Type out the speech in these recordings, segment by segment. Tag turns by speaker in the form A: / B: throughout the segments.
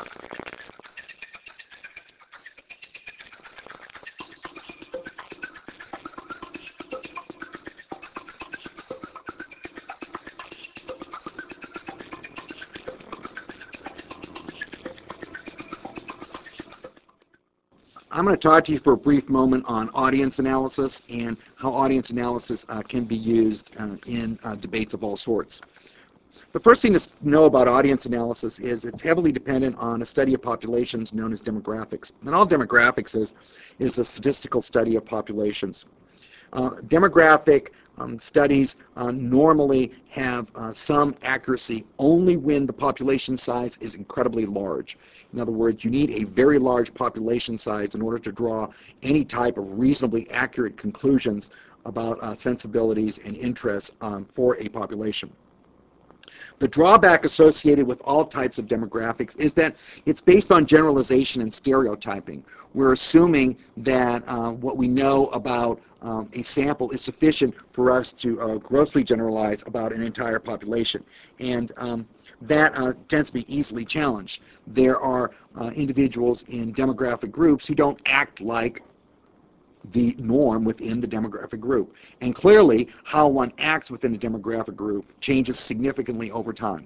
A: I'm going to talk to you for a brief moment on audience analysis and how audience analysis can be used in debates of all sorts. The first thing to know about audience analysis is it's heavily dependent on a study of populations known as demographics. And all demographics is a statistical study of populations. Demographic studies normally have some accuracy only when the population size is incredibly large. In other words, you need a very large population size in order to draw any type of reasonably accurate conclusions about sensibilities and interests for a population. The drawback associated with all types of demographics is that it's based on generalization and stereotyping. We're assuming that what we know about a sample is sufficient for us to grossly generalize about an entire population. And that tends to be easily challenged. There are individuals in demographic groups who don't act like the norm within the demographic group. And clearly, how one acts within a demographic group changes significantly over time.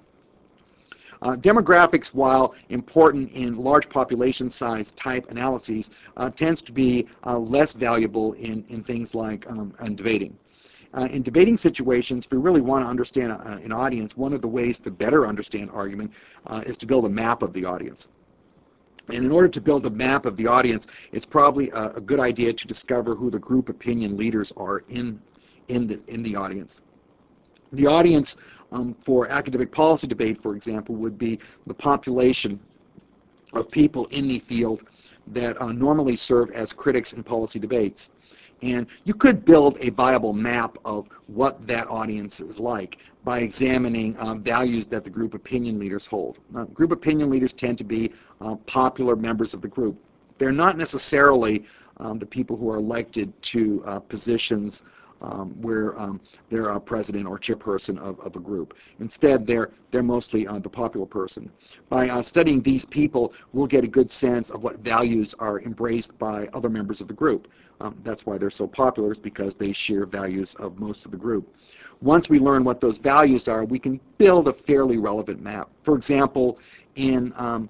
A: Demographics, while important in large population size type analyses, tends to be less valuable in things like debating. In debating situations, if we really want to understand an audience, one of the ways to better understand argument is to build a map of the audience. And in order to build a map of the audience, it's probably a good idea to discover who the group opinion leaders are in the audience. The audience for academic policy debate, for example, would be the population of people in the field that normally serve as critics in policy debates. And you could build a viable map of what that audience is like by examining values that the group opinion leaders hold. Group opinion leaders tend to be popular members of the group. They're not necessarily the people who are elected to positions where they're a president or chairperson of a group. Instead, they're mostly the popular person. By studying these people, we'll get a good sense of what values are embraced by other members of the group. That's why they're so popular, is because they share values of most of the group. Once we learn what those values are, we can build a fairly relevant map. For example, in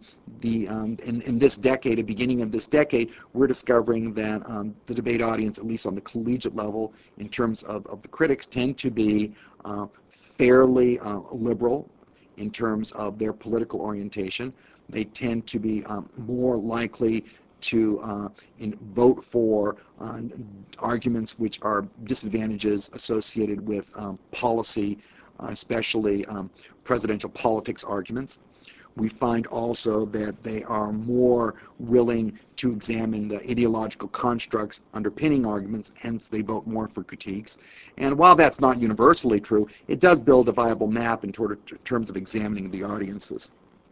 A: this decade, the beginning of this decade, we're discovering that the debate audience, at least on the collegiate level, in terms of the critics, tend to be fairly liberal in terms of their political orientation. They tend to be more likely to vote for arguments which are disadvantages associated with policy, especially presidential politics arguments. We find also that they are more willing to examine the ideological constructs underpinning arguments, hence they vote more for critiques. And while that's not universally true, it does build a viable map in terms of examining the audiences.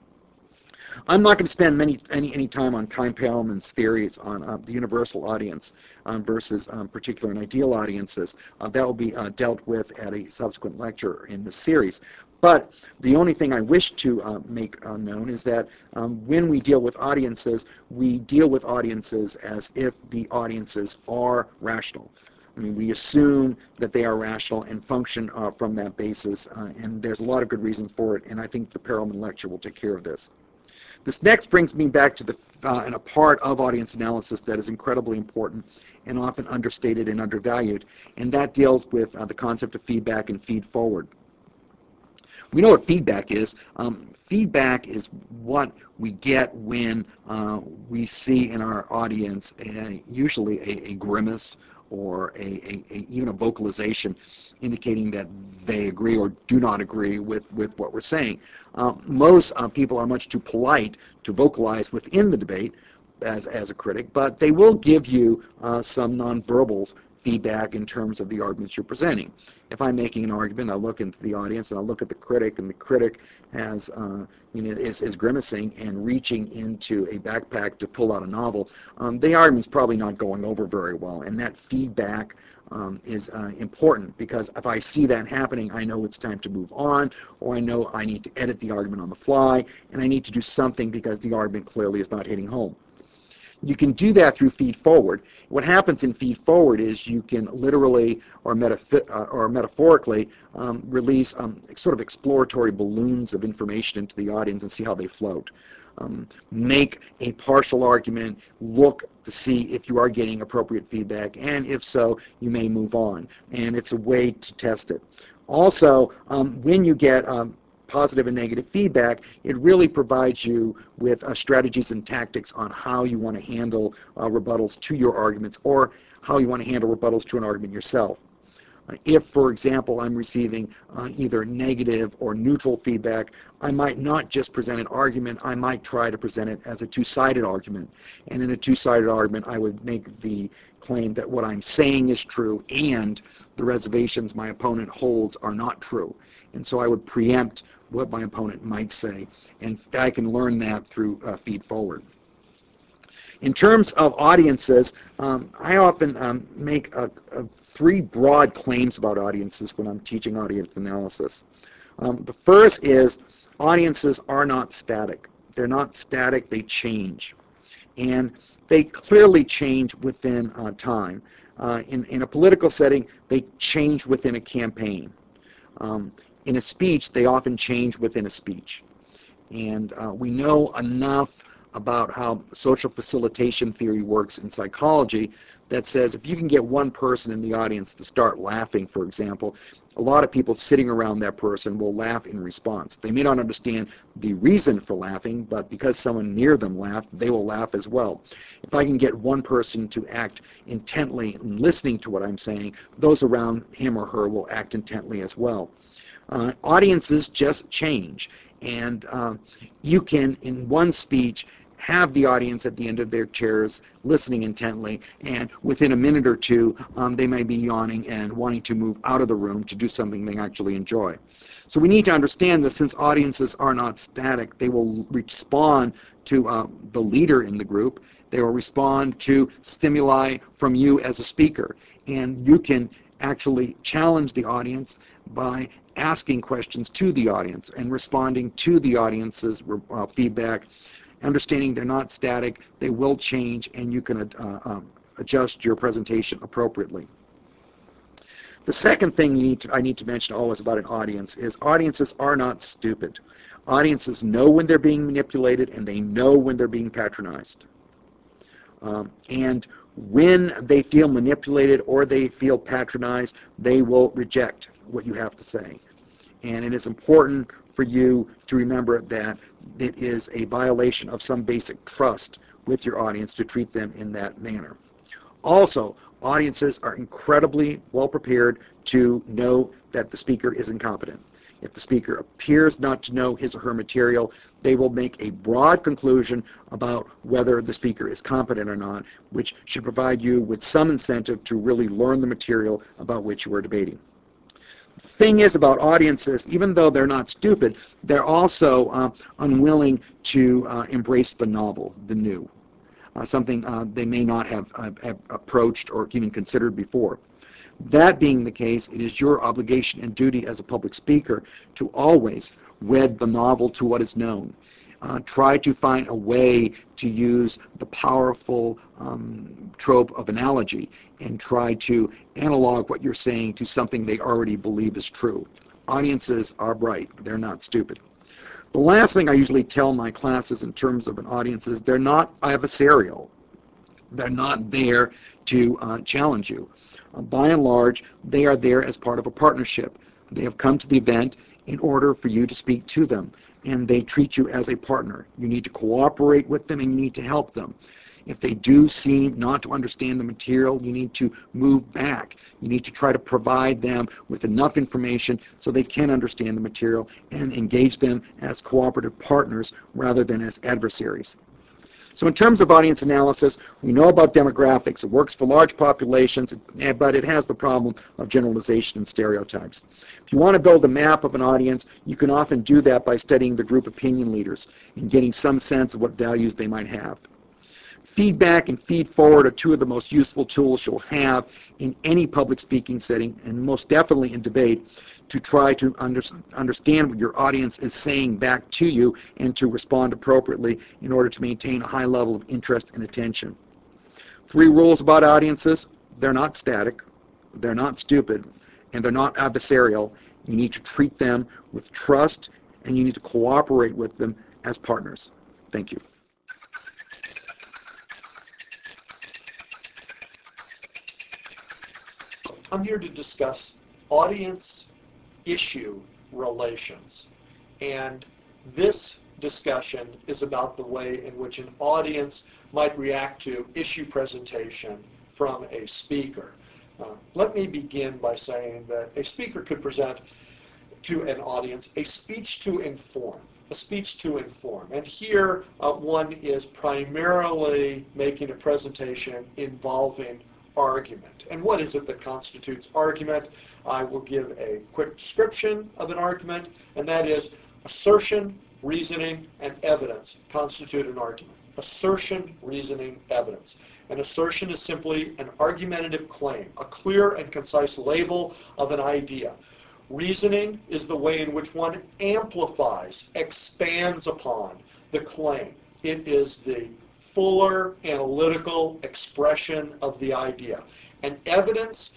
A: I'm not going to spend any time on Keim-Perelman's theories on the universal audience versus particular and ideal audiences. That will be dealt with at a subsequent lecture in this series. But the only thing I wish to make known is that when we deal with audiences, we deal with audiences as if the audiences are rational. I mean, we assume that they are rational and function from that basis, and there's a lot of good reasons for it, and I think the Perelman lecture will take care of this. This next brings me back to a part of audience analysis that is incredibly important and often understated and undervalued, and that deals with the concept of feedback and feed forward. We know what feedback is. Feedback is what we get when we see in our audience usually a grimace or even a vocalization indicating that they agree or do not agree with what we're saying. Most people are much too polite to vocalize within the debate as a critic, but they will give you some nonverbals feedback in terms of the arguments you're presenting. If I'm making an argument, I look into the audience and I look at the critic, and the critic has, is grimacing and reaching into a backpack to pull out a novel. The argument's probably not going over very well, and that feedback is important, because if I see that happening, I know it's time to move on, or I know I need to edit the argument on the fly, and I need to do something because the argument clearly is not hitting home. You can do that through feed forward. What happens in feed forward is you can literally or metaphorically release sort of exploratory balloons of information into the audience and see how they float. Make a partial argument, look to see if you are getting appropriate feedback, and if so, you may move on. And it's a way to test it. Also, when you get positive and negative feedback, it really provides you with strategies and tactics on how you want to handle rebuttals to your arguments, or how you want to handle rebuttals to an argument yourself. If, for example, I'm receiving either negative or neutral feedback, I might not just present an argument, I might try to present it as a two-sided argument. And in a two-sided argument, I would make the claim that what I'm saying is true and the reservations my opponent holds are not true. And so I would preempt what my opponent might say, and I can learn that through feed forward. In terms of audiences, I often make three broad claims about audiences when I'm teaching audience analysis. The first is audiences are not static. They're not static, they change. And they clearly change within time. In a political setting, they change within a campaign. In a speech, they often change within a speech. And we know enough about how social facilitation theory works in psychology that says if you can get one person in the audience to start laughing, for example, a lot of people sitting around that person will laugh in response. They may not understand the reason for laughing, but because someone near them laughed, they will laugh as well. If I can get one person to act intently in listening to what I'm saying, those around him or her will act intently as well. Audiences just change, and you can, in one speech, have the audience at the end of their chairs listening intently, and within a minute or two, they may be yawning and wanting to move out of the room to do something they actually enjoy. So we need to understand that since audiences are not static, they will respond to the leader in the group. They will respond to stimuli from you as a speaker, and you can actually challenge the audience by asking questions to the audience and responding to the audience's feedback, understanding they're not static, they will change, and you can adjust your presentation appropriately. The second thing I need to mention always about an audience is audiences are not stupid. Audiences know when they're being manipulated, and they know when they're being patronized. And when they feel manipulated or they feel patronized, they will reject what you have to say. And it is important for you to remember that it is a violation of some basic trust with your audience to treat them in that manner. Also, audiences are incredibly well prepared to know that the speaker is incompetent. If the speaker appears not to know his or her material, they will make a broad conclusion about whether the speaker is competent or not, which should provide you with some incentive to really learn the material about which you are debating. The thing is about audiences, even though they're not stupid, they're also unwilling to embrace the novel, the new, something they may not have approached or even considered before. That being the case, it is your obligation and duty as a public speaker to always wed the novel to what is known. Try to find a way to use the powerful trope of analogy and try to analog what you're saying to something they already believe is true. Audiences are bright. They're not stupid. The last thing I usually tell my classes in terms of an audience is they're not adversarial. They're not there to challenge you. By and large, they are there as part of a partnership. They have come to the event in order for you to speak to them, and they treat you as a partner. You need to cooperate with them, and you need to help them. If they do seem not to understand the material, you need to move back. You need to try to provide them with enough information so they can understand the material and engage them as cooperative partners rather than as adversaries. So in terms of audience analysis, we know about demographics. It works for large populations, but it has the problem of generalization and stereotypes. If you want to build a map of an audience, you can often do that by studying the group opinion leaders and getting some sense of what values they might have. Feedback and feed forward are two of the most useful tools you'll have in any public speaking setting, and most definitely in debate, to try to understand what your audience is saying back to you and to respond appropriately in order to maintain a high level of interest and attention. 3 rules about audiences: they're not static, they're not stupid, and they're not adversarial. You need to treat them with trust, and you need to cooperate with them as partners. Thank you. I'm here to discuss audience-issue relations. And this discussion is about the way in which an audience might react to issue presentation from a speaker. Let me begin by saying that a speaker could present to an audience a speech to inform. A speech to inform. And here one is primarily making a presentation involving argument. And what is it that constitutes argument? I will give a quick description of an argument, and that is assertion, reasoning, and evidence constitute an argument. Assertion, reasoning, evidence. An assertion is simply an argumentative claim, a clear and concise label of an idea. Reasoning is the way in which one amplifies, expands upon the claim. It is the fuller analytical expression of the idea. And evidence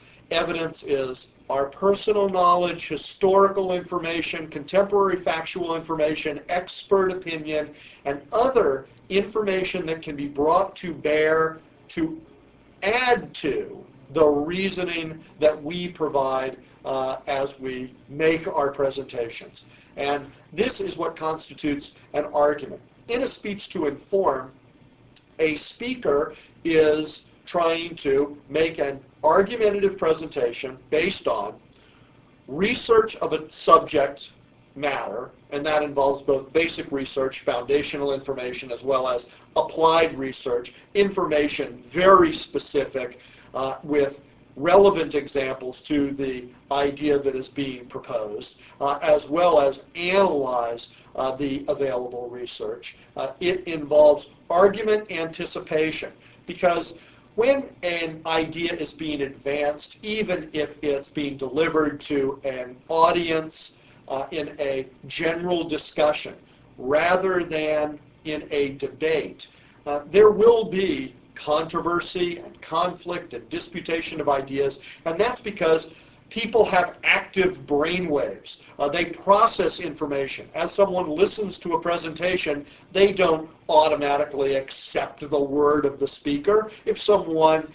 A: is our personal knowledge, historical information, contemporary factual information, expert opinion, and other information that can be brought to bear to add to the reasoning that we provide as we make our presentations. And this is what constitutes an argument. In a speech to inform, a speaker is trying to make an argumentative presentation based on research of a subject matter, and that involves both basic research, foundational information, as well as applied research, information very specific with relevant examples to the idea that is being proposed, as well as analyze the available research. It involves argument anticipation, because when an idea is being advanced, even if it's being delivered to an audience in a general discussion rather than in a debate, there will be controversy and conflict and disputation of ideas, and that's because people have active brain waves. They process information. As someone listens to a presentation, they don't automatically accept the word of the speaker. If someone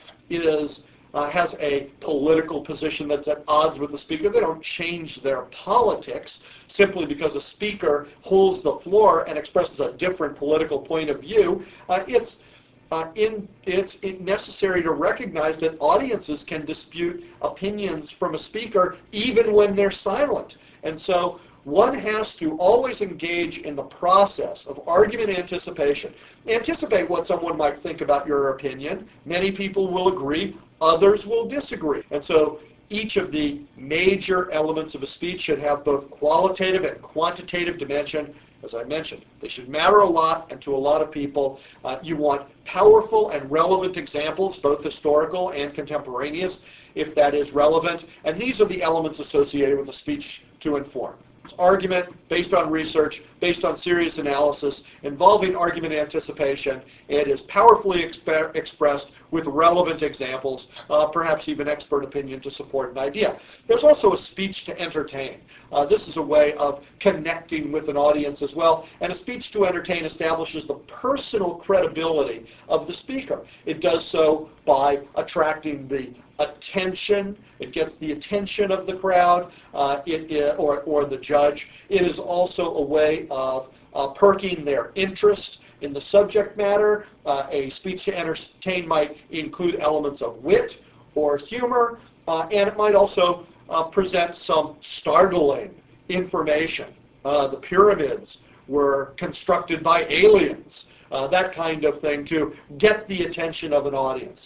A: has a political position that's at odds with the speaker, they don't change their politics simply because a speaker holds the floor and expresses a different political point of view. It's necessary to recognize that audiences can dispute opinions from a speaker even when they're silent. And so one has to always engage in the process of argument anticipation. Anticipate what someone might think about your opinion. Many people will agree, others will disagree. And so each of the major elements of a speech should have both qualitative and quantitative dimension. As I mentioned, they should matter a lot, and to a lot of people. You want powerful and relevant examples, both historical and contemporaneous, if that is relevant. And these are the elements associated with a speech to inform. It's argument based on research, based on serious analysis, involving argument anticipation. It is powerfully expressed with relevant examples, perhaps even expert opinion to support an idea. There's also a speech to entertain. This is a way of connecting with an audience as well. And a speech to entertain establishes the personal credibility of the speaker. It does so by attracting the attention. It gets the attention of the crowd or the judge. It is also a way of perking their interest in the subject matter. A speech to entertain might include elements of wit or humor, and it might also present some startling information. The pyramids were constructed by aliens.
B: that kind of thing to get the attention of an audience.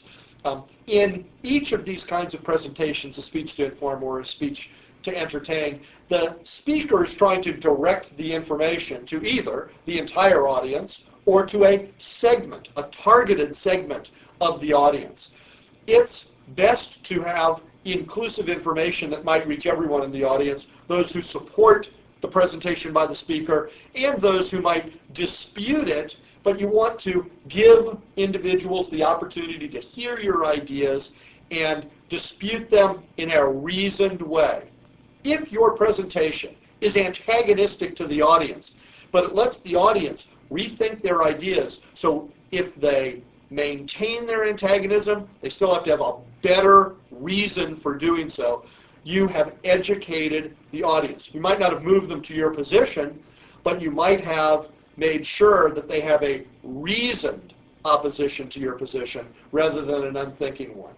B: In each of these kinds of presentations, a speech to inform or a speech to entertain, the speaker is trying to direct the information to either the entire audience or to a segment, a targeted segment of the audience. It's best to have inclusive information that might reach everyone in the audience, those who support the presentation by the speaker and those who might dispute it, but you want to give individuals the opportunity to hear your ideas and dispute them in a reasoned way. If your presentation is antagonistic to the audience, but it lets the audience rethink their ideas, so if they maintain their antagonism, they still have to have a better reason for doing so, you have educated the audience. You might not have moved them to your position, but you might have made sure that they have a reasoned opposition to your position rather than an unthinking one.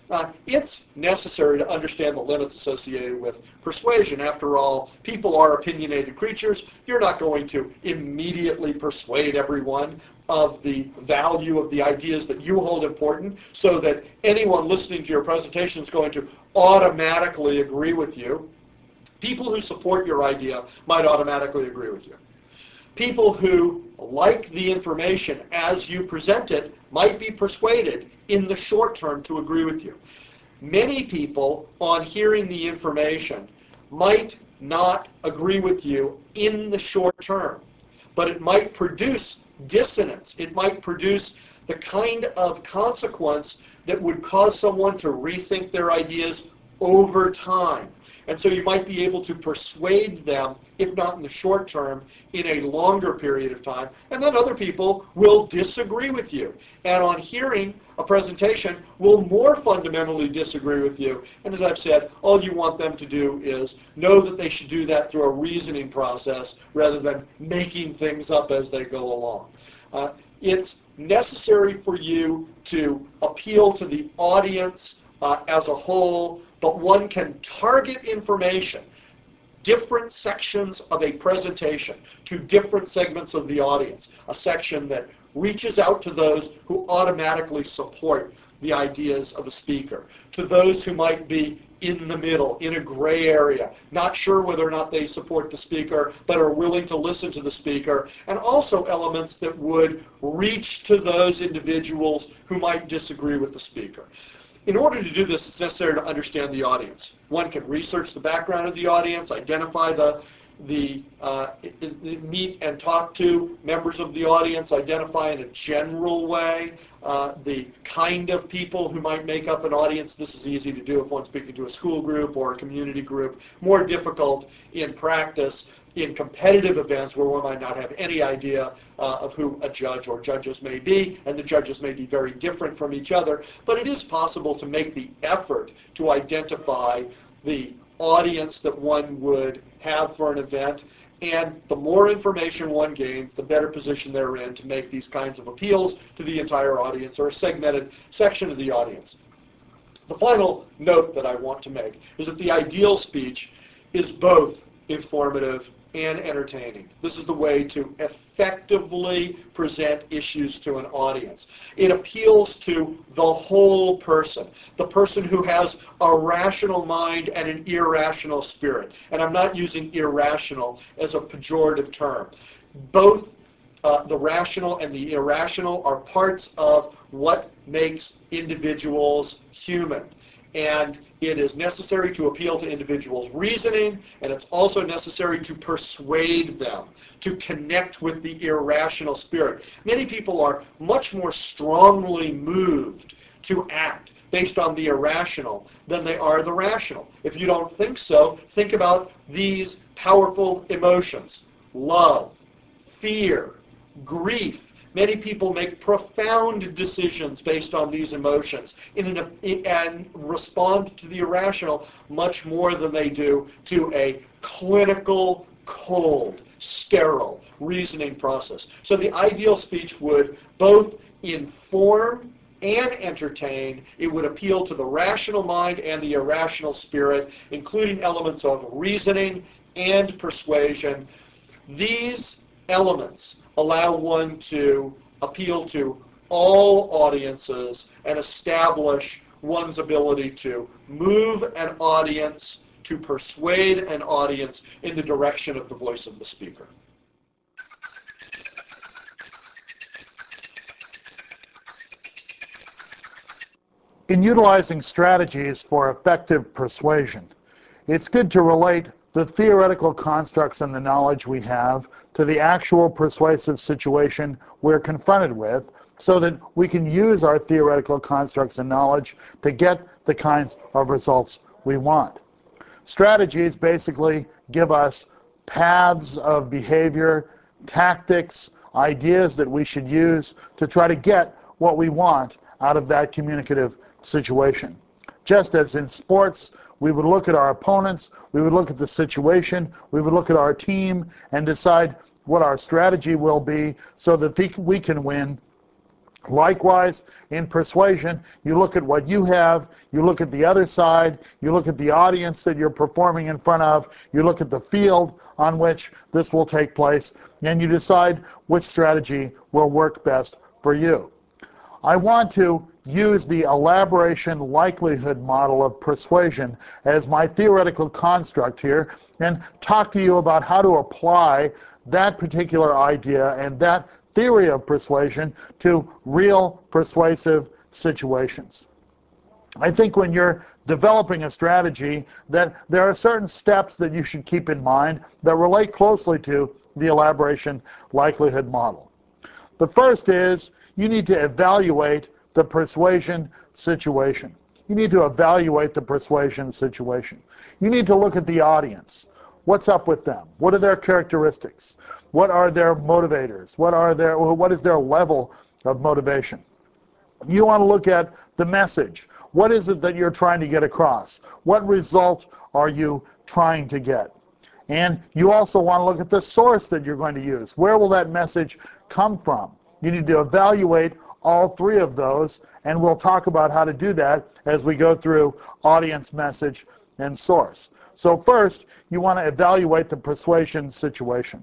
B: It's necessary to understand the limits associated with persuasion. After all, people are opinionated creatures. You're not going to immediately persuade everyone of the value of the ideas that you hold important so that anyone listening to your presentation is going to automatically agree with you. People who support your idea might automatically agree with you. People who like the information as you present it might be persuaded in the short term to agree with you. Many people, on hearing the information, might not agree with you in the short term, but it might produce dissonance. It might produce the kind of consequence that would cause someone to rethink their ideas over time. And so you might be able to persuade them, if not in the short term, in a longer period of time. And then other people will disagree with you. And on hearing a presentation, will more fundamentally disagree with you. And as I've said, all you want them to do is know that they should do that through a reasoning process rather than making things up as they go along. It's necessary for you to appeal to the audience as a whole, but one can target information, different sections of a presentation, to different segments of the audience. A section that reaches out to those who automatically support the ideas of a speaker, to those who might be in the middle, in a gray area, not sure whether or not they support the speaker, but are willing to listen to the speaker, and also elements that would reach to those individuals who might disagree with the speaker. In order to do this, it's necessary to understand the audience. One can research the background of the audience, identify meet and talk to members of the audience, identify in a general way the kind of people who might make up an audience. This is easy to do if one's speaking to a school group or a community group. More difficult in practice in competitive events where one might not have any idea of who a judge or judges may be, and the judges may be very different from each other. But it is possible to make the effort to identify the audience that one would have for an event, and the more information one gains, the better position they're in to make these kinds of appeals to the entire audience or a segmented section of the audience. The final note that I want to make is that the ideal speech is both informative and entertaining. This is the way to effectively present issues to an audience. It appeals to the whole person, the person who has a rational mind and an irrational spirit. And I'm not using irrational as a pejorative term. Both the rational and the irrational are parts of what makes individuals human. And it is necessary to appeal to individuals' reasoning, and it's also necessary to persuade them, to connect with the irrational spirit. Many people are much more strongly moved to act based on the irrational than they are the rational. If you don't think so, think about these powerful emotions: love, fear, grief. Many people make profound decisions based on these emotions and respond to the irrational much more than they do to a clinical, cold, sterile reasoning process. So the ideal speech would both inform and entertain. It would appeal to the rational mind and the irrational spirit, including elements of reasoning and persuasion. These elements allow one to appeal to all audiences and establish one's ability to move an audience, to persuade an audience in the direction of the voice of the speaker.
C: In utilizing strategies for effective persuasion, it's good to relate the theoretical constructs and the knowledge we have to the actual persuasive situation we're confronted with, so that we can use our theoretical constructs and knowledge to get the kinds of results we want. Strategies basically give us paths of behavior, tactics, ideas that we should use to try to get what we want out of that communicative situation. Just as in sports, we would look at our opponents, we would look at the situation, we would look at our team and decide what our strategy will be so that we can win. Likewise, in persuasion, you look at what you have, you look at the other side, you look at the audience that you're performing in front of, you look at the field on which this will take place, and you decide which strategy will work best for you. I want to use the elaboration likelihood model of persuasion as my theoretical construct here and talk to you about how to apply that particular idea and that theory of persuasion to real persuasive situations. I think when you're developing a strategy that there are certain steps that you should keep in mind that relate closely to the elaboration likelihood model. The first is you need to evaluate the persuasion situation. You need to evaluate the persuasion situation. You need to look at the audience. What's up with them? What are their characteristics? What are their motivators? What is their level of motivation? You want to look at the message. What is it that you're trying to get across? What result are you trying to get? And you also want to look at the source that you're going to use. Where will that message come from? You need to evaluate all three of those, and we'll talk about how to do that as we go through audience, message, and source. So first, you want to evaluate the persuasion situation.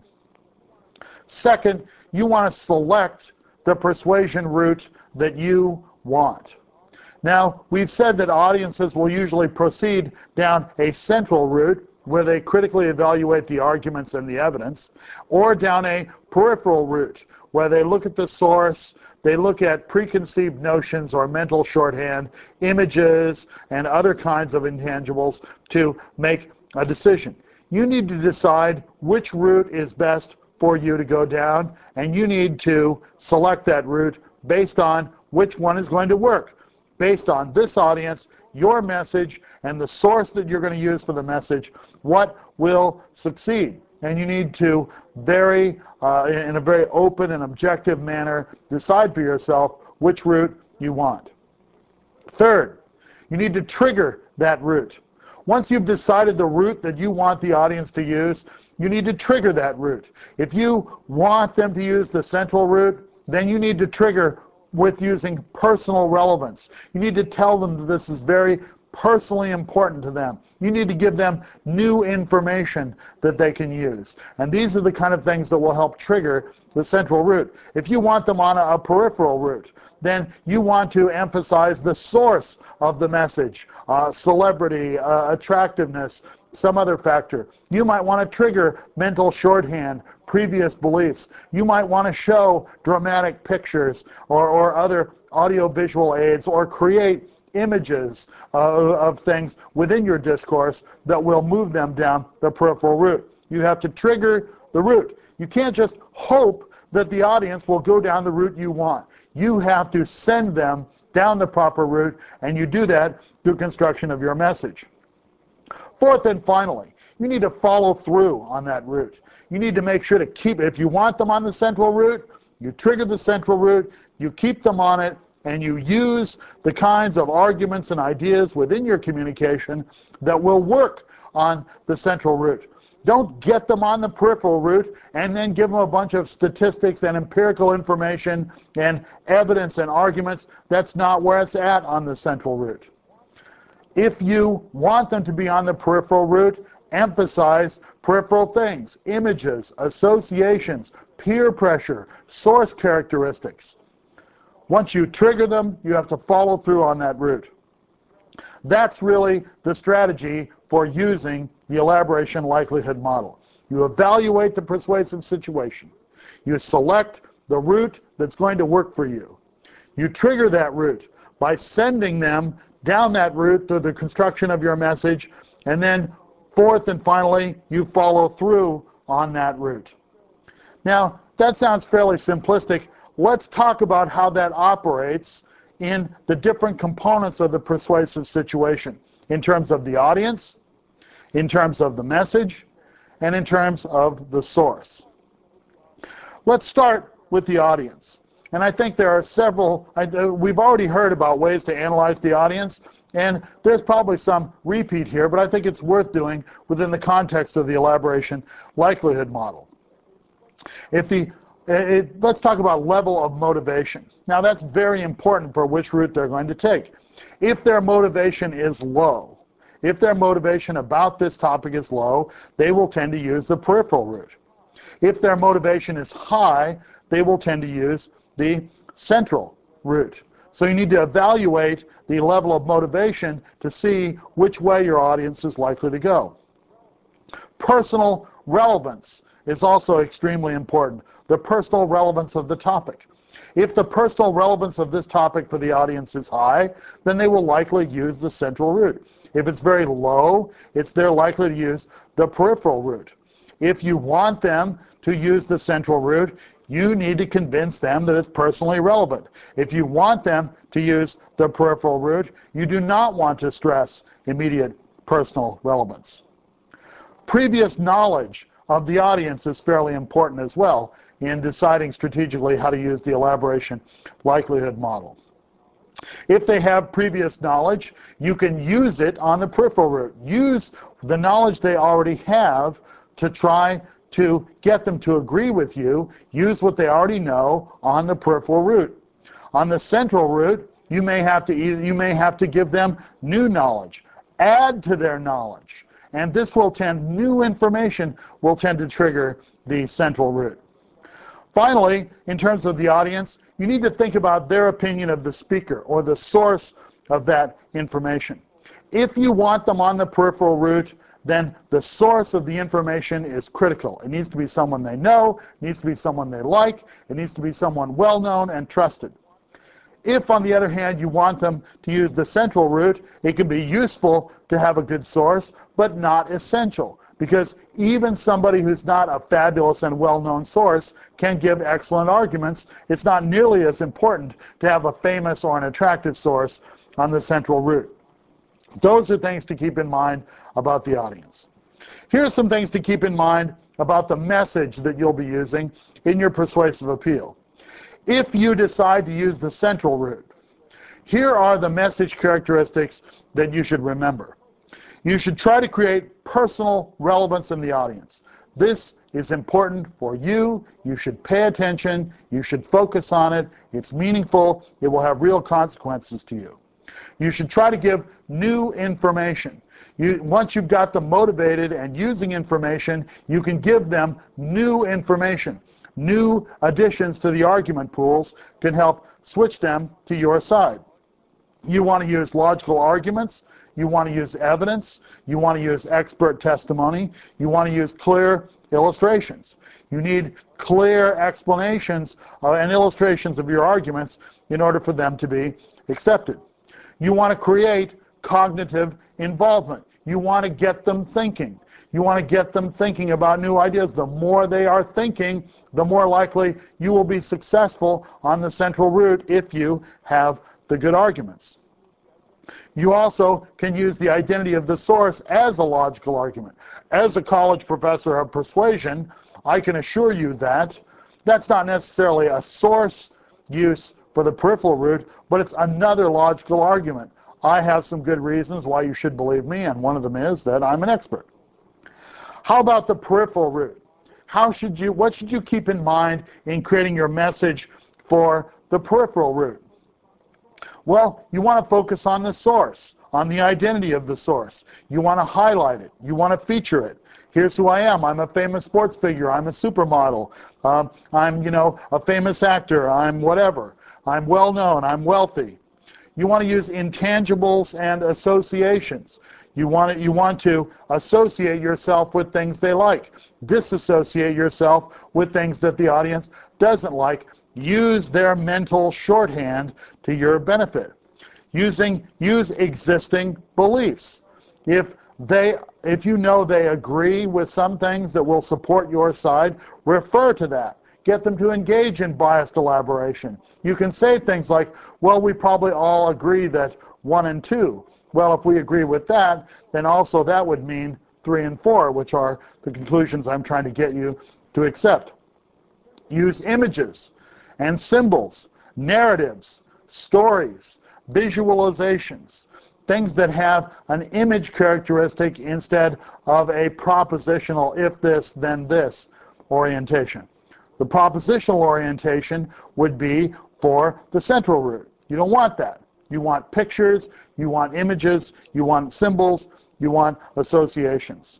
C: Second, you want to select the persuasion route that you want. Now, we've said that audiences will usually proceed down a central route where they critically evaluate the arguments and the evidence, or down a peripheral route where they look at the source, they look at preconceived notions or mental shorthand, images, and other kinds of intangibles to make a decision. You need to decide which route is best for you to go down, and you need to select that route based on which one is going to work, based on this audience, your message, and the source that you're going to use for the message, what will succeed. And you need to in a very open and objective manner, decide for yourself which route you want. Third, you need to trigger that route. Once you've decided the route that you want the audience to use, you need to trigger that route. If you want them to use the central route, then you need to trigger with using personal relevance. You need to tell them that this is very personally important to them. You need to give them new information that they can use. And these are the kind of things that will help trigger the central route. If you want them on a peripheral route, then you want to emphasize the source of the message, celebrity, attractiveness, some other factor. You might want to trigger mental shorthand, previous beliefs. You might want to show dramatic pictures or other audiovisual aids, or create images of things within your discourse that will move them down the peripheral route. You have to trigger the route. You can't just hope that the audience will go down the route you want. You have to send them down the proper route, and you do that through construction of your message. Fourth and finally, you need to follow through on that route. You need to make sure to keep, if you want them on the central route, you trigger the central route, you keep them on it, and you use the kinds of arguments and ideas within your communication that will work on the central route. Don't get them on the peripheral route and then give them a bunch of statistics and empirical information and evidence and arguments. That's not where it's at on the central route. If you want them to be on the peripheral route, emphasize peripheral things, images, associations, peer pressure, source characteristics. Once you trigger them, you have to follow through on that route. That's really the strategy for using the elaboration likelihood model. You evaluate the persuasive situation. You select the route that's going to work for you. You trigger that route by sending them down that route through the construction of your message, and then fourth and finally, you follow through on that route. Now, that sounds fairly simplistic. Let's talk about how that operates in the different components of the persuasive situation, in terms of the audience, in terms of the message, and in terms of the source. Let's start with the audience. And I think there are several, we've already heard about ways to analyze the audience, and there's probably some repeat here, but I think it's worth doing within the context of the elaboration likelihood model. Let's talk about level of motivation. Now that's very important for which route they're going to take. If their motivation is low, if their motivation about this topic is low, they will tend to use the peripheral route. If their motivation is high, they will tend to use the central route. So you need to evaluate the level of motivation to see which way your audience is likely to go. Personal relevance is also extremely important. The personal relevance of the topic. If the personal relevance of this topic for the audience is high, then they will likely use the central route. If it's very low, they're likely to use the peripheral route. If you want them to use the central route, you need to convince them that it's personally relevant. If you want them to use the peripheral route, you do not want to stress immediate personal relevance. Previous knowledge of the audience is fairly important as well in deciding strategically how to use the elaboration likelihood model. If they have previous knowledge, you can use it on the peripheral route. Use the knowledge they already have to try to get them to agree with you. Use what they already know on the peripheral route. On the central route, you may have to give them new knowledge. Add to their knowledge. And new information will tend to trigger the central route. Finally, in terms of the audience, you need to think about their opinion of the speaker or the source of that information. If you want them on the peripheral route, then the source of the information is critical. It needs to be someone they know, it needs to be someone they like, it needs to be someone well-known and trusted. If, on the other hand, you want them to use the central route, it can be useful to have a good source, but not essential, because even somebody who's not a fabulous and well-known source can give excellent arguments. It's not nearly as important to have a famous or an attractive source on the central route. Those are things to keep in mind about the audience. Here are some things to keep in mind about the message that you'll be using in your persuasive appeal. If you decide to use the central route, here are the message characteristics that you should remember. You should try to create personal relevance in the audience. This is important for you. You should pay attention. You should focus on it. It's meaningful. It will have real consequences to you. You should try to give new information. Once you've got them motivated and using information, you can give them new information. New additions to the argument pools can help switch them to your side. You want to use logical arguments. You want to use evidence. You want to use expert testimony. You want to use clear illustrations. You need clear explanations and illustrations of your arguments in order for them to be accepted. You want to create cognitive involvement. You want to get them thinking. You want to get them thinking about new ideas. The more they are thinking, the more likely you will be successful on the central route if you have the good arguments. You also can use the identity of the source as a logical argument. As a college professor of persuasion, I can assure you that that's not necessarily a source use for the peripheral route, but it's another logical argument. I have some good reasons why you should believe me, and one of them is that I'm an expert. How about the peripheral route? What should you keep in mind in creating your message for the peripheral route? Well, you want to focus on the source, on the identity of the source. You want to highlight it. You want to feature it. Here's who I am. I'm a famous sports figure. I'm a supermodel. I'm, a famous actor. I'm whatever. I'm well known. I'm wealthy. You want to use intangibles and associations. You want to associate yourself with things they like. Disassociate yourself with things that the audience doesn't like. Use their mental shorthand to your benefit. Use existing beliefs. If you know they agree with some things that will support your side, refer to that. Get them to engage in biased elaboration. You can say things like, well, we probably all agree that 1 and 2. Well, if we agree with that, then also that would mean 3 and 4, which are the conclusions I'm trying to get you to accept. Use images and symbols, narratives, stories, visualizations, things that have an image characteristic instead of a propositional if this, then this orientation. The propositional orientation would be for the central root. You don't want that. You want pictures, you want images, you want symbols, you want associations.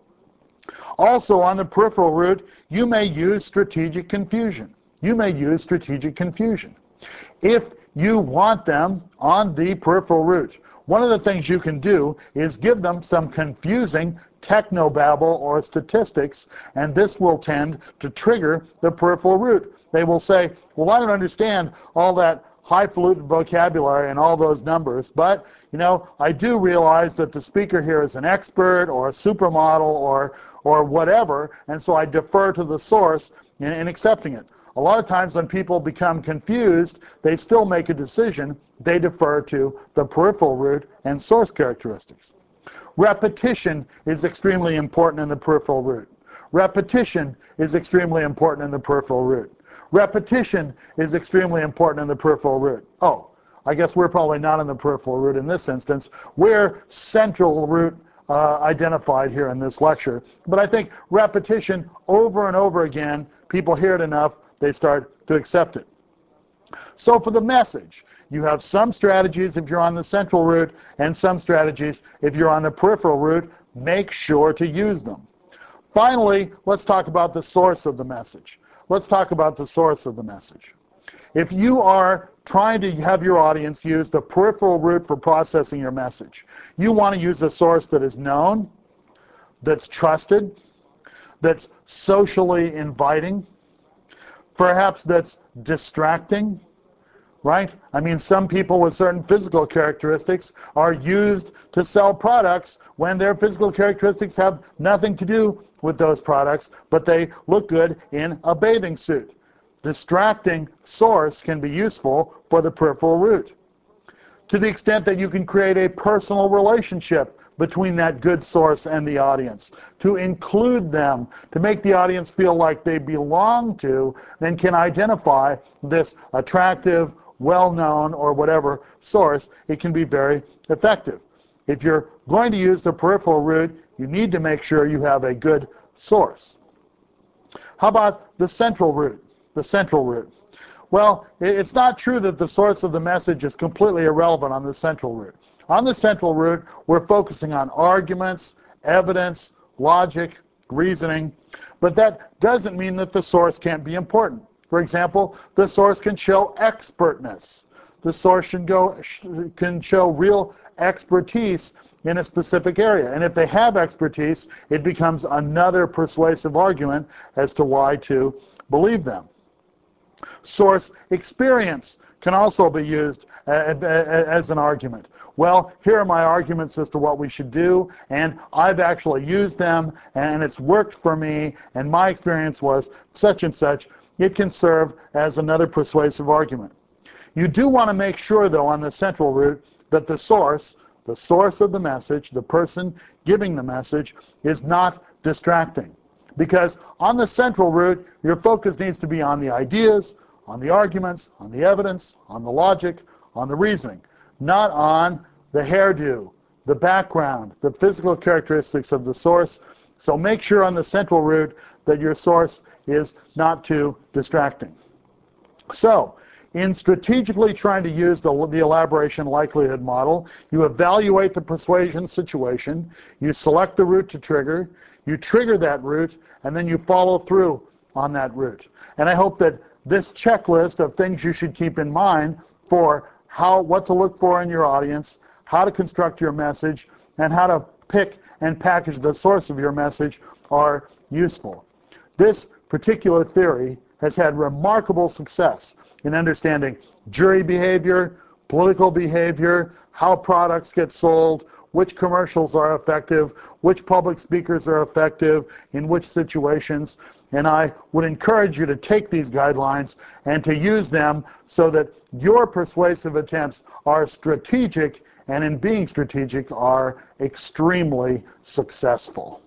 C: Also, on the peripheral root, you may use strategic confusion. You may use strategic confusion. If you want them on the peripheral root, one of the things you can do is give them some confusing technobabble or statistics, and this will tend to trigger the peripheral root. They will say, well, I don't understand all that highfalutin vocabulary and all those numbers, but I do realize that the speaker here is an expert or a supermodel or whatever, and so I defer to the source in accepting it. A lot of times when people become confused, they still make a decision. They defer to the peripheral root and source characteristics. Repetition is extremely important in the peripheral root. Repetition is extremely important in the peripheral root. Repetition is extremely important in the peripheral root. Oh, I guess we're probably not in the peripheral root in this instance. We're central root identified here in this lecture. But I think repetition over and over again, people hear it enough, they start to accept it. So for the message, you have some strategies if you're on the central root and some strategies if you're on the peripheral root. Make sure to use them. Finally, let's talk about the source of the message. Let's talk about the source of the message. If you are trying to have your audience use the peripheral root for processing your message, you want to use a source that is known, that's trusted, that's socially inviting, perhaps that's distracting, right? I mean, some people with certain physical characteristics are used to sell products when their physical characteristics have nothing to do with those products, but they look good in a bathing suit. Distracting source can be useful for the peripheral root. To the extent that you can create a personal relationship between that good source and the audience, to include them, to make the audience feel like they belong to, then can identify this attractive, well-known, or whatever source, it can be very effective. If you're going to use the peripheral root, you need to make sure you have a good source. How about the central root? The central root. Well, it's not true that the source of the message is completely irrelevant on the central root. On the central root, we're focusing on arguments, evidence, logic, reasoning, but that doesn't mean that the source can't be important. For example, the source can show expertness. The source can show real expertise in a specific area. And if they have expertise, it becomes another persuasive argument as to why to believe them. Source experience can also be used as an argument. Well, here are my arguments as to what we should do, and I've actually used them, and it's worked for me, and my experience was such and such. It can serve as another persuasive argument. You do want to make sure, though, on the central root, that the source of the message, the person giving the message, is not distracting. Because on the central root, your focus needs to be on the ideas, on the arguments, on the evidence, on the logic, on the reasoning, not on the hairdo, the background, the physical characteristics of the source. So make sure on the central root that your source is not too distracting. So, in strategically trying to use the elaboration likelihood model, you evaluate the persuasion situation, you select the root to trigger, You trigger that route, and then you follow through on that route. And I hope that this checklist of things you should keep in mind for what to look for in your audience, how to construct your message, and how to pick and package the source of your message are useful. This particular theory has had remarkable success in understanding jury behavior, political behavior, how products get sold, which commercials are effective, which public speakers are effective, in which situations. And I would encourage you to take these guidelines and to use them so that your persuasive attempts are strategic, and in being strategic are extremely successful.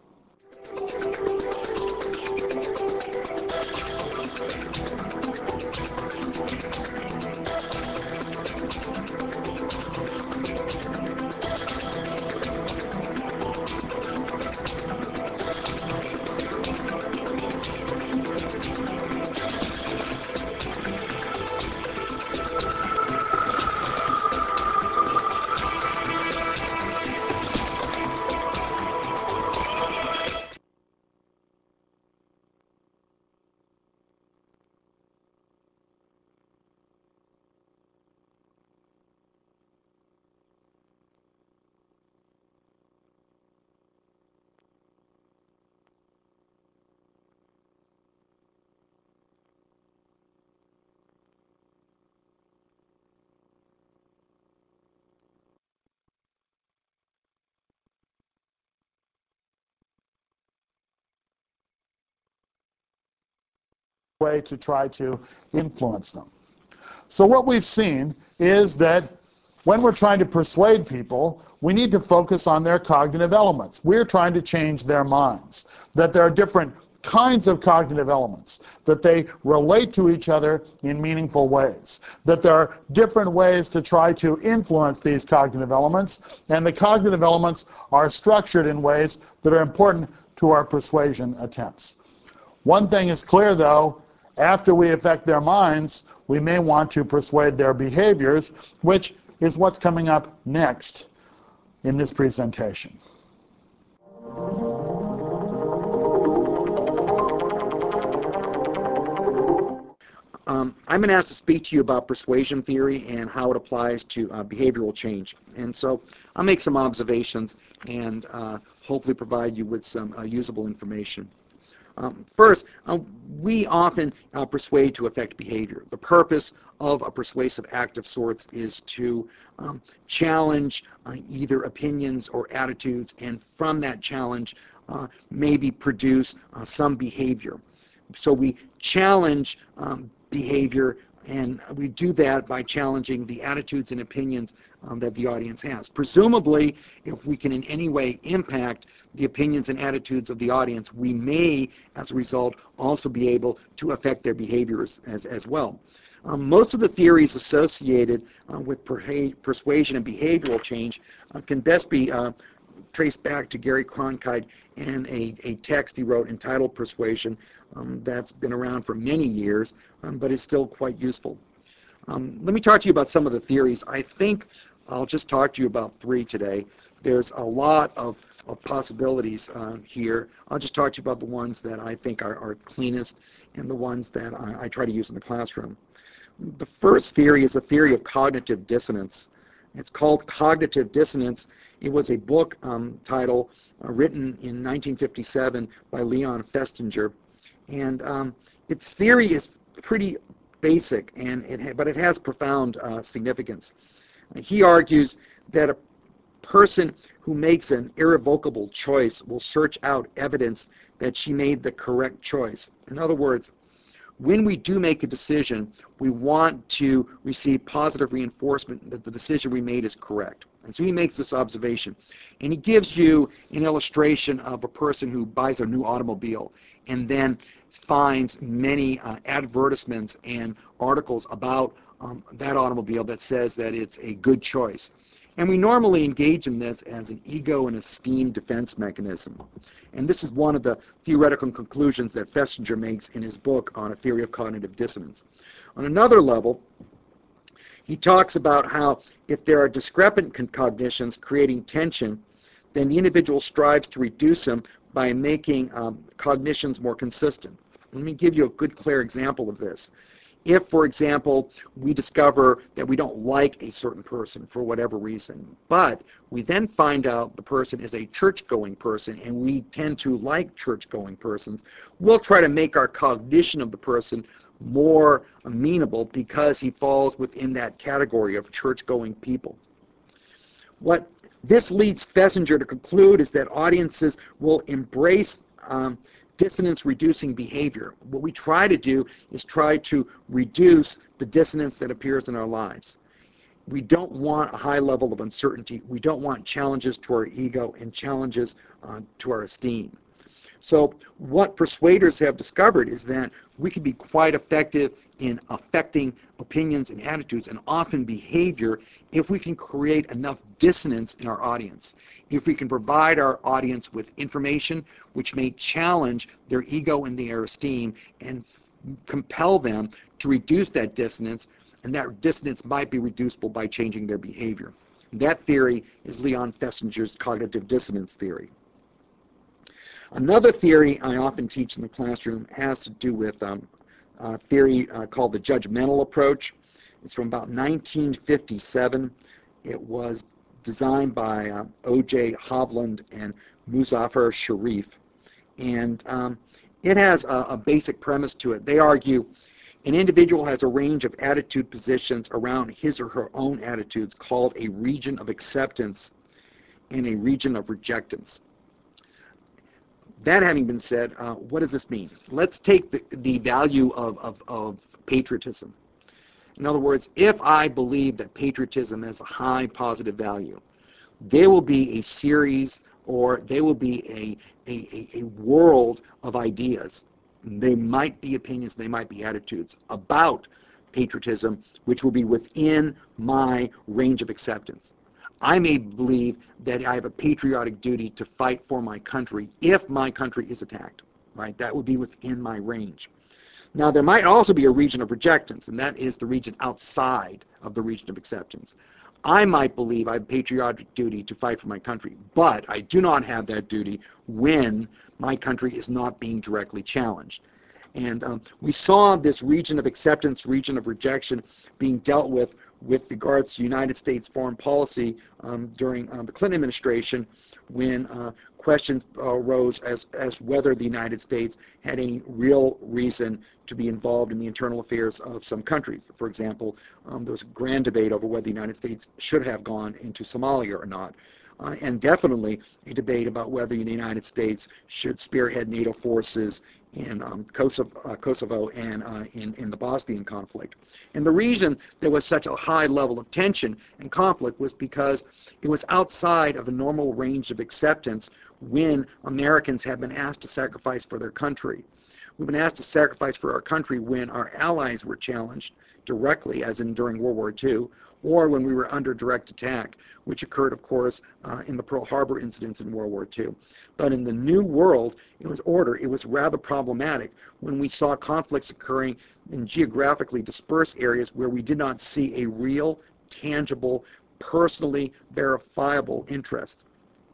C: Way to try to influence them. So what we've seen is that when we're trying to persuade people, we need to focus on their cognitive elements. We're trying to change their minds, that there are different kinds of cognitive elements, that they relate to each other in meaningful ways, that there are different ways to try to influence these cognitive elements, and the cognitive elements are structured in ways that are important to our persuasion attempts. One thing is clear, though: after we affect their minds, we may want to persuade their behaviors, which is what's coming up next in this presentation.
A: I'm going to ask to speak to you about persuasion theory and how it applies to behavioral change. And so I'll make some observations and hopefully provide you with some usable information. First, we often persuade to affect behavior. The purpose of a persuasive act of sorts is to challenge either opinions or attitudes, and from that challenge maybe produce some behavior. So we challenge behavior, and we do that by challenging the attitudes and opinions that the audience has. Presumably, if we can in any way impact the opinions and attitudes of the audience, we may, as a result, also be able to affect their behaviors as well. Most of the theories associated with persuasion and behavioral change can best be traced back to Gary Cronkite and a text he wrote entitled Persuasion that's been around for many years, but is still quite useful. Let me talk to you about some of the theories. I think I'll just talk to you about three today. There's a lot of possibilities here. I'll just talk to you about the ones that I think are cleanest and the ones that I try to use in the classroom. The first theory is a theory of cognitive dissonance. It's called Cognitive Dissonance. It was a book title written in 1957 by Leon Festinger. And its theory is pretty basic, but it has profound significance. He argues that a person who makes an irrevocable choice will search out evidence that she made the correct choice. In other words, when we do make a decision, we want to receive positive reinforcement that the decision we made is correct. And so he makes this observation. And he gives you an illustration of a person who buys a new automobile and then finds many advertisements and articles about that automobile that says that it's a good choice. And we normally engage in this as an ego and esteem defense mechanism. And this is one of the theoretical conclusions that Festinger makes in his book on a theory of cognitive dissonance. On another level, he talks about how if there are discrepant cognitions creating tension, then the individual strives to reduce them by making cognitions more consistent. Let me give you a good, clear example of this. If, for example, we discover that we don't like a certain person for whatever reason, but we then find out the person is a church-going person and we tend to like church-going persons, we'll try to make our cognition of the person more amenable because he falls within that category of church-going people. What this leads Fessinger to conclude is that audiences will embrace dissonance-reducing behavior. What we try to do is try to reduce the dissonance that appears in our lives. We don't want a high level of uncertainty. We don't want challenges to our ego and challenges to our esteem. So what persuaders have discovered is that we can be quite effective in affecting opinions and attitudes and often behavior if we can create enough dissonance in our audience. If we can provide our audience with information which may challenge their ego and their esteem and compel them to reduce that dissonance, and that dissonance might be reducible by changing their behavior. That theory is Leon Fessinger's cognitive dissonance theory. Another theory I often teach in the classroom has to do with a theory called the judgmental approach. It's from about 1957. It was designed by O.J. Hovland and Muzaffar Sharif. And it has a basic premise to it. They argue an individual has a range of attitude positions around his or her own attitudes called a region of acceptance and a region of rejectance. That having been said, what does this mean? Let's take the value of patriotism. In other words, if I believe that patriotism has a high positive value, there will be a series or there will be a world of ideas. They might be opinions, they might be attitudes about patriotism, which will be within my range of acceptance. I may believe that I have a patriotic duty to fight for my country if my country is attacked, right? That would be within my range. Now, there might also be a region of rejectance, and that is the region outside of the region of acceptance. I might believe I have a patriotic duty to fight for my country, but I do not have that duty when my country is not being directly challenged. And we saw this region of acceptance, region of rejection being dealt with regards to United States foreign policy during the Clinton administration when questions arose as whether the United States had any real reason to be involved in the internal affairs of some countries. For example, there was a grand debate over whether the United States should have gone into Somalia or not. And definitely a debate about whether the United States should spearhead NATO forces in Kosovo and in the Bosnian conflict. And the reason there was such a high level of tension and conflict was because it was outside of the normal range of acceptance when Americans have been asked to sacrifice for their country. We've been asked to sacrifice for our country when our allies were challenged directly, as in during World War II, or when we were under direct attack, which occurred, of course, in the Pearl Harbor incidents in World War II. But in the New World, it was rather problematic when we saw conflicts occurring in geographically dispersed areas where we did not see a real, tangible, personally verifiable interest.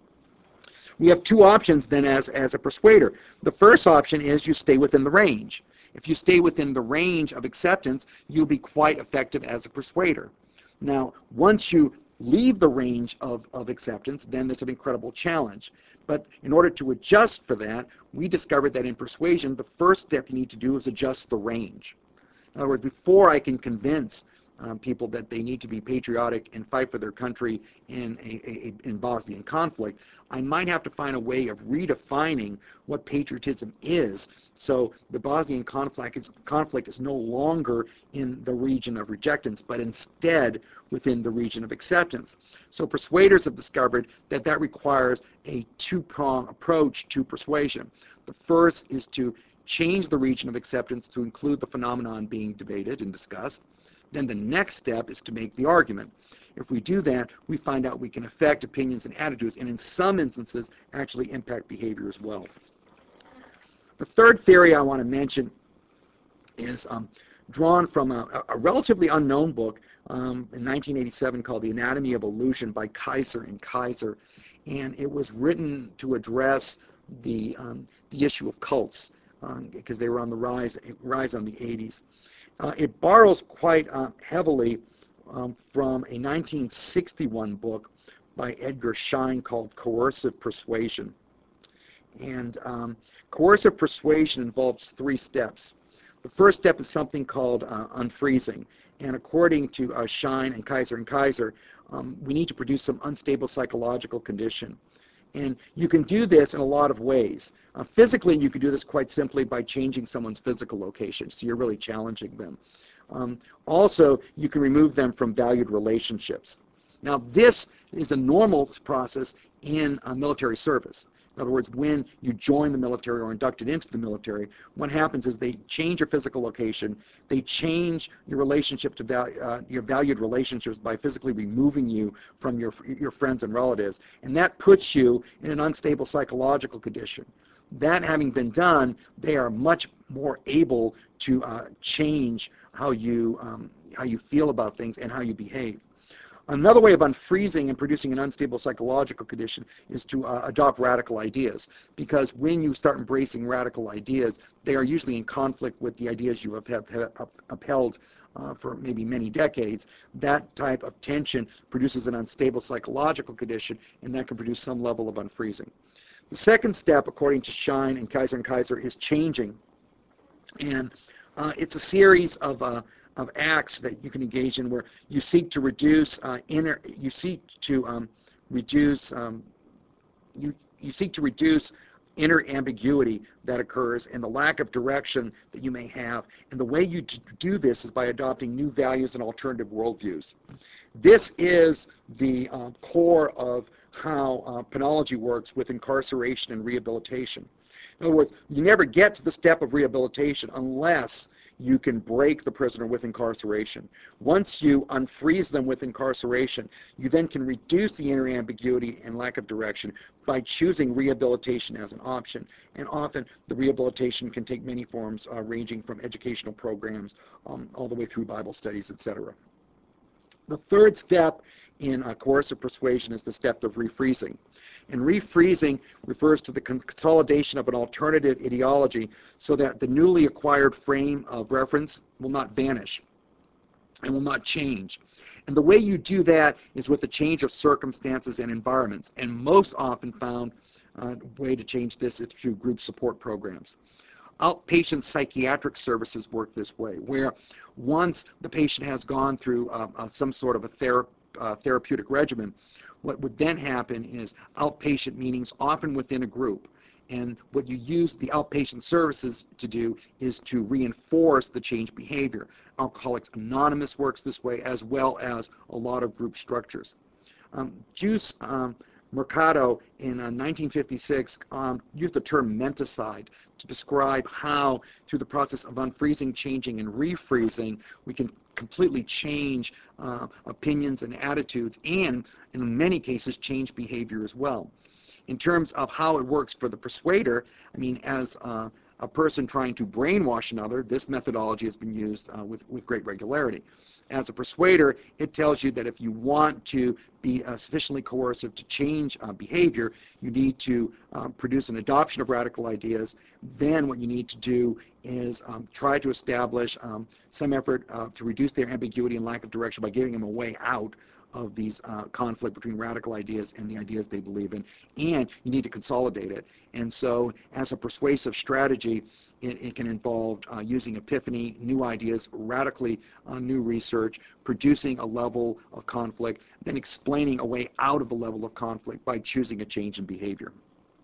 A: We have two options then as a persuader. The first option is you stay within the range. If you stay within the range of acceptance, you'll be quite effective as a persuader. Now, once you leave the range of acceptance, then there's an incredible challenge. But in order to adjust for that, we discovered that in persuasion, the first step you need to do is adjust the range. In other words, before I can convince people that they need to be patriotic and fight for their country in Bosnian conflict, I might have to find a way of redefining what patriotism is. So the Bosnian conflict is no longer in the region of rejectance, but instead within the region of acceptance. So persuaders have discovered that that requires a two-pronged approach to persuasion. The first is to change the region of acceptance to include the phenomenon being debated and discussed. Then the next step is to make the argument. If we do that, we find out we can affect opinions and attitudes, and in some instances, actually impact behavior as well. The third theory I want to mention is drawn from a relatively unknown book in 1987 called The Anatomy of Illusion by Kaiser and Kaiser. And it was written to address the issue of cults because they were on the rise on the 80s. It borrows quite heavily from a 1961 book by Edgar Schein called Coercive Persuasion. And coercive persuasion involves 3 steps. The first step is something called unfreezing. And according to Schein and Kaiser, we need to produce some unstable psychological condition. And you can do this in a lot of ways. Physically, you can do this quite simply by changing someone's physical location, so you're really challenging them. Also, you can remove them from valued relationships. Now, this is a normal process in military service. In other words, when you join the military or inducted into the military, what happens is they change your physical location, they change your relationship to your valued relationships by physically removing you from your friends and relatives, and that puts you in an unstable psychological condition. That having been done, they are much more able to change how you feel about things and how you behave. Another way of unfreezing and producing an unstable psychological condition is to adopt radical ideas, because when you start embracing radical ideas, they are usually in conflict with the ideas you have upheld for maybe many decades. That type of tension produces an unstable psychological condition, and that can produce some level of unfreezing. The second step, according to Schein and Kaiser, is changing. And it's a series of acts that you can engage in where you seek to reduce inner ambiguity that occurs and the lack of direction that you may have. And the way you do this is by adopting new values and alternative worldviews. This is the core of how penology works with incarceration and rehabilitation. In other words, you never get to the step of rehabilitation unless you can break the prisoner with incarceration. Once you unfreeze them with incarceration, you then can reduce the inner ambiguity and lack of direction by choosing rehabilitation as an option. And often the rehabilitation can take many forms, ranging from educational programs all the way through Bible studies, etc. The third step in coercive persuasion is the step of refreezing. And refreezing refers to the consolidation of an alternative ideology so that the newly acquired frame of reference will not vanish and will not change. And the way you do that is with a change of circumstances and environments. And most often found way to change this is through group support programs. Outpatient psychiatric services work this way, where once the patient has gone through some sort of a therapeutic regimen, what would then happen is outpatient meetings, often within a group. And what you use the outpatient services to do is to reinforce the change behavior. Alcoholics Anonymous works this way, as well as a lot of group structures. Juice Mercado in 1956 used the term menticide to describe how, through the process of unfreezing, changing, and refreezing, we can completely change opinions and attitudes, and in many cases change behavior as well. In terms of how it works for the persuader, I mean, as a person trying to brainwash another, this methodology has been used with great regularity. As a persuader, it tells you that if you want to be sufficiently coercive to change behavior, you need to produce an adoption of radical ideas. Then what you need to do is try to establish some effort to reduce their ambiguity and lack of direction by giving them a way out of these conflict between radical ideas and the ideas they believe in, and you need to consolidate it. And so as a persuasive strategy, it can involve using epiphany, new ideas, radically new research, producing a level of conflict, then explaining a way out of the level of conflict by choosing a change in behavior.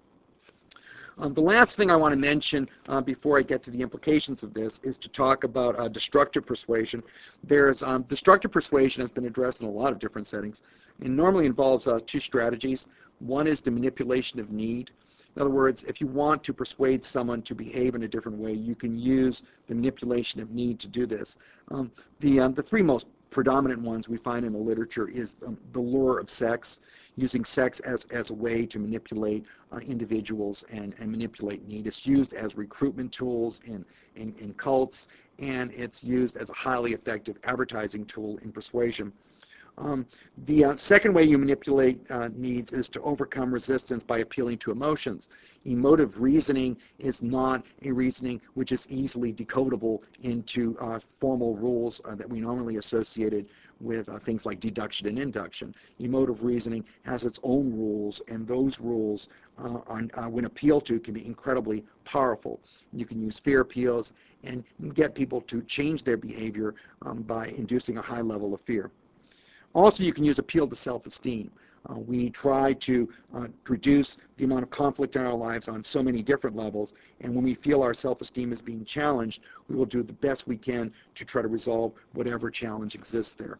A: The last thing I want to mention before I get to the implications of this is to talk about destructive persuasion. There's destructive persuasion has been addressed in a lot of different settings. It normally involves 2 strategies. One is the manipulation of need. In other words, if you want to persuade someone to behave in a different way, you can use the manipulation of need to do this. The 3 most predominant ones we find in the literature is the lure of sex, using sex as a way to manipulate individuals and manipulate need. It's used as recruitment tools in cults, and it's used as a highly effective advertising tool in persuasion. The second way you manipulate needs is to overcome resistance by appealing to emotions. Emotive reasoning is not a reasoning which is easily decodable into formal rules that we normally associated with things like deduction and induction. Emotive reasoning has its own rules, and those rules, when appealed to, can be incredibly powerful. You can use fear appeals and get people to change their behavior by inducing a high level of fear. Also, you can use appeal to self-esteem. We try to reduce the amount of conflict in our lives on so many different levels, and when we feel our self-esteem is being challenged, we will do the best we can to try to resolve whatever challenge exists there.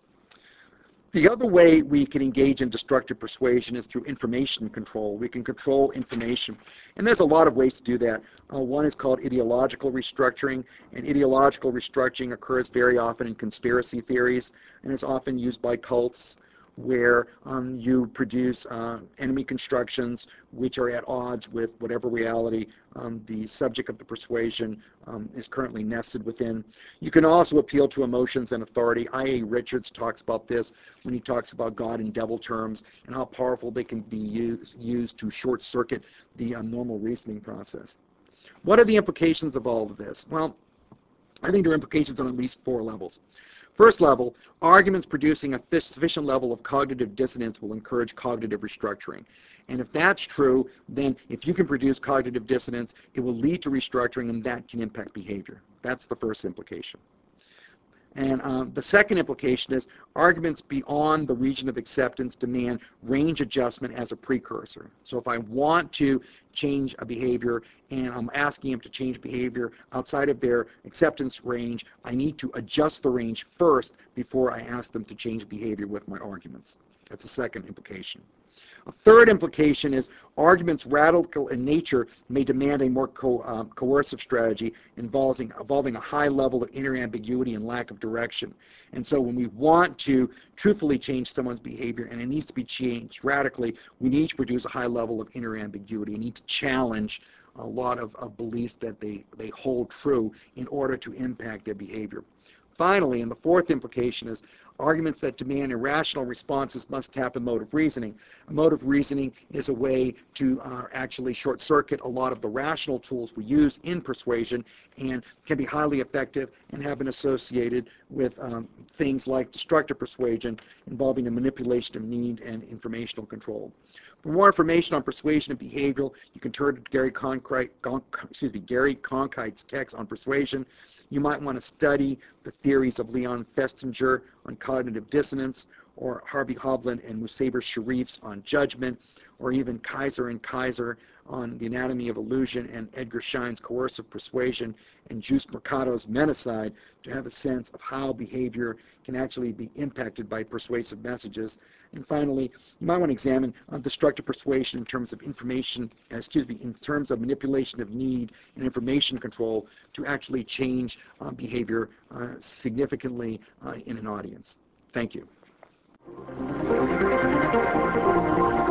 A: The other way we can engage in destructive persuasion is through information control. We can control information, and there's a lot of ways to do that. One is called ideological restructuring, and ideological restructuring occurs very often in conspiracy theories, and it's often used by cults, where you produce enemy constructions which are at odds with whatever reality the subject of the persuasion is currently nested within. You can also appeal to emotions and authority. I.A. Richards talks about this when he talks about God and devil terms and how powerful they can be used to short-circuit the normal reasoning process. What are the implications of all of this? Well, I think there are implications on at least 4 levels. First level, arguments producing a sufficient level of cognitive dissonance will encourage cognitive restructuring. And if that's true, then if you can produce cognitive dissonance, it will lead to restructuring, and that can impact behavior. That's the first implication. And the second implication is arguments beyond the region of acceptance demand range adjustment as a precursor. So if I want to change a behavior and I'm asking them to change behavior outside of their acceptance range, I need to adjust the range first before I ask them to change behavior with my arguments. That's the second implication. A third implication is arguments radical in nature may demand a more coercive strategy involving a high level of inner ambiguity and lack of direction. And so when we want to truthfully change someone's behavior and it needs to be changed radically, we need to produce a high level of inner ambiguity. We need to challenge a lot of beliefs that they hold true in order to impact their behavior. Finally, and the fourth implication is arguments that demand irrational responses must tap emotive reasoning. Emotive reasoning is a way to actually short-circuit a lot of the rational tools we use in persuasion and can be highly effective and have been associated with things like destructive persuasion involving the manipulation of need and informational control. For more information on persuasion and behavioral, you can turn to Gary Cronkite's text on persuasion. You might want to study the theories of Leon Festinger on cognitive dissonance, or Harvey Hovland and Musaver Sharif's on judgment, or even Kaiser and Kaiser on the anatomy of illusion, and Edgar Schein's coercive persuasion, and Juice Mercado's menticide, to have a sense of how behavior can actually be impacted by persuasive messages. And finally, you might want to examine destructive persuasion in terms of in terms of manipulation of need and information control to actually change behavior significantly in an audience. Thank you.